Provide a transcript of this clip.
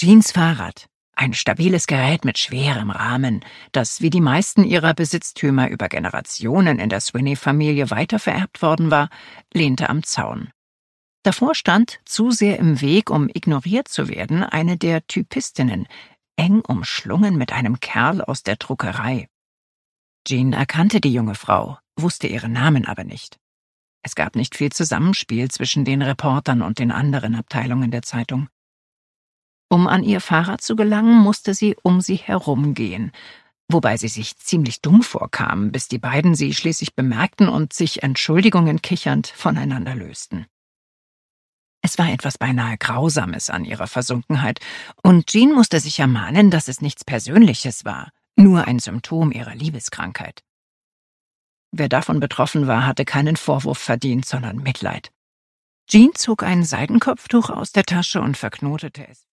Jeans Fahrrad, ein stabiles Gerät mit schwerem Rahmen, das wie die meisten ihrer Besitztümer über Generationen in der Swinney-Familie weitervererbt worden war, lehnte am Zaun. Davor stand, zu sehr im Weg, um ignoriert zu werden, eine der Typistinnen, eng umschlungen mit einem Kerl aus der Druckerei. Jean erkannte die junge Frau, wusste ihren Namen aber nicht. Es gab nicht viel Zusammenspiel zwischen den Reportern und den anderen Abteilungen der Zeitung. Um an ihr Fahrrad zu gelangen, musste sie um sie herumgehen, wobei sie sich ziemlich dumm vorkam, bis die beiden sie schließlich bemerkten und sich Entschuldigungen kichernd voneinander lösten. Es war etwas beinahe Grausames an ihrer Versunkenheit, und Jean musste sich ermahnen, dass es nichts Persönliches war, nur ein Symptom ihrer Liebeskrankheit. Wer davon betroffen war, hatte keinen Vorwurf verdient, sondern Mitleid. Jean zog ein Seidenkopftuch aus der Tasche und verknotete es.